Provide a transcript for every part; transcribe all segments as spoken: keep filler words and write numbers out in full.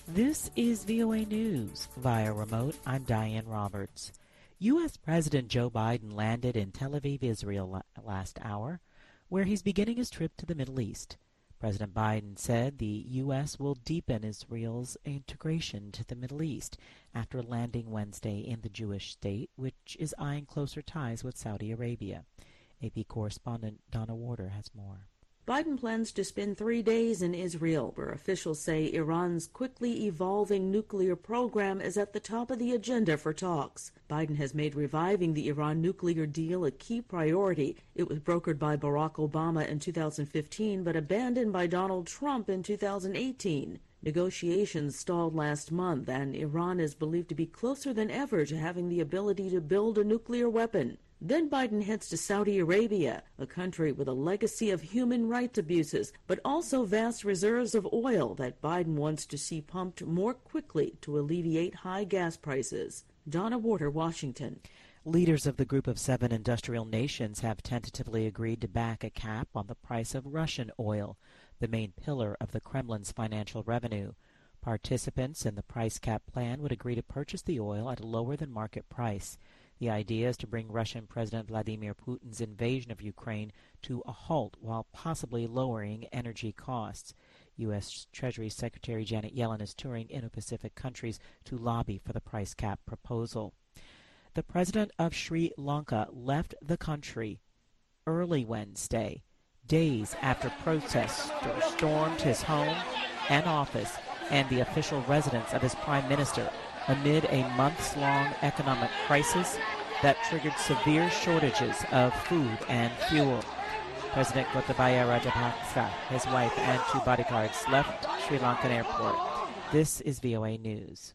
This is V O A News. Via remote, I'm Diane Roberts. U S. President Joe Biden landed in Tel Aviv, Israel last hour, where he's beginning his trip to the Middle East. President Biden said the U S will deepen Israel's integration to the Middle East after landing Wednesday in the Jewish state, which is eyeing closer ties with Saudi Arabia. A P correspondent Donna Warder has more. Biden plans to spend three days in Israel, where officials say Iran's quickly evolving nuclear program is at the top of the agenda for talks. Biden has made reviving the Iran nuclear deal a key priority. It was brokered by Barack Obama in two thousand fifteen, but abandoned by Donald Trump in two thousand eighteen. Negotiations stalled last month, and Iran is believed to be closer than ever to having the ability to build a nuclear weapon. Then Biden heads to Saudi Arabia, a country with a legacy of human rights abuses, but also vast reserves of oil that Biden wants to see pumped more quickly to alleviate high gas prices. Donna Warder, Washington. Leaders of the Group of Seven industrial nations have tentatively agreed to back a cap on the price of Russian oil, the main pillar of the Kremlin's financial revenue. Participants in the price cap plan would agree to purchase the oil at a lower than market price. The idea is to bring Russian President Vladimir Putin's invasion of Ukraine to a halt while possibly lowering energy costs. U S. Treasury Secretary Janet Yellen is touring Indo-Pacific countries to lobby for the price cap proposal. The president of Sri Lanka left the country early Wednesday, days after protesters stormed his home and office and the official residence of his prime minister, amid a months-long economic crisis that triggered severe shortages of food and fuel. President Gotabaya Rajapaksa, his wife, and two bodyguards left Sri Lankan airport. This is V O A News.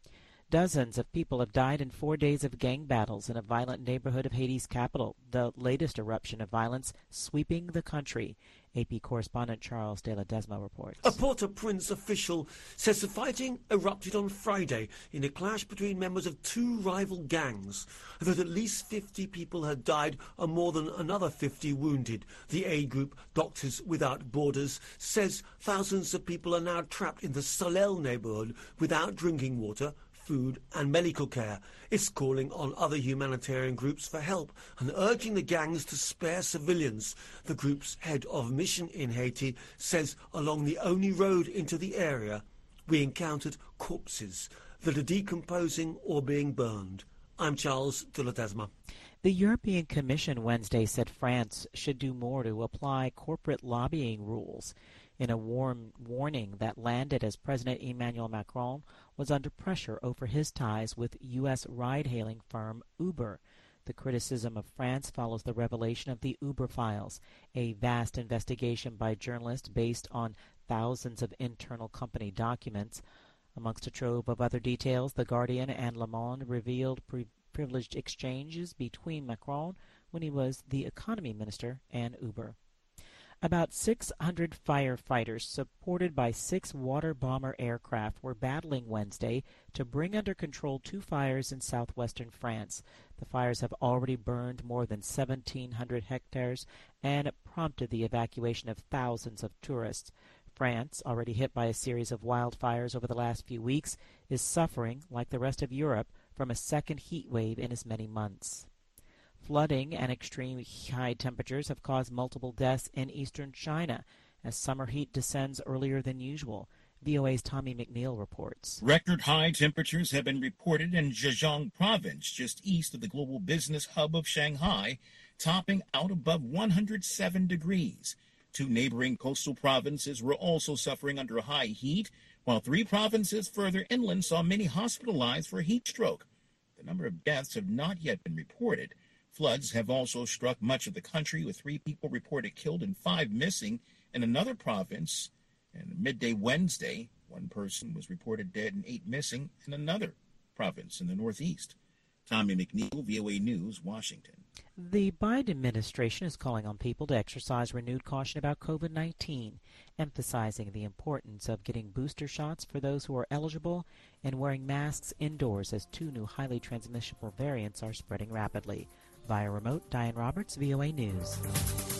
Dozens of people have died in four days of gang battles in a violent neighborhood of Haiti's capital, the latest eruption of violence sweeping the country. A P correspondent Charles de Ledesma reports. A Port-au-Prince official says the fighting erupted on Friday in a clash between members of two rival gangs, that at least fifty people had died and more than another fifty wounded. The aid group Doctors Without Borders says thousands of people are now trapped in the Solel neighborhood without drinking water, food and medical care. It's calling on other humanitarian groups for help and urging the gangs to spare civilians. The group's head of mission in Haiti says along the only road into the area, we encountered corpses that are decomposing or being burned. I'm Charles de Ledesma. The European Commission Wednesday said France should do more to apply corporate lobbying rules in a warm warning that landed as President Emmanuel Macron was under pressure over his ties with U S ride-hailing firm Uber. The criticism of France follows the revelation of the Uber files, a vast investigation by journalists based on thousands of internal company documents. Amongst a trove of other details, The Guardian and Le Monde revealed pre- privileged exchanges between Macron when he was the economy minister and Uber. About six hundred firefighters supported by six water bomber aircraft were battling Wednesday to bring under control two fires in southwestern France. The fires have already burned more than seventeen hundred hectares and prompted the evacuation of thousands of tourists. France, already hit by a series of wildfires over the last few weeks, is suffering, like the rest of Europe, from a second heat wave in as many months. Flooding and extreme high temperatures have caused multiple deaths in eastern China as summer heat descends earlier than usual. V O A's Tommy McNeil reports. Record high temperatures have been reported in Zhejiang province, just east of the global business hub of Shanghai, topping out above one hundred seven degrees. Two neighboring coastal provinces were also suffering under high heat, while three provinces further inland saw many hospitalized for heat stroke. The number of deaths have not yet been reported. Floods have also struck much of the country, with three people reported killed and five missing in another province. And midday Wednesday, one person was reported dead and eight missing in another province in the Northeast. Tommy McNeil, V O A News, Washington. The Biden administration is calling on people to exercise renewed caution about COVID nineteen, emphasizing the importance of getting booster shots for those who are eligible and wearing masks indoors as two new highly transmissible variants are spreading rapidly. Via remote, Diane Roberts, V O A News.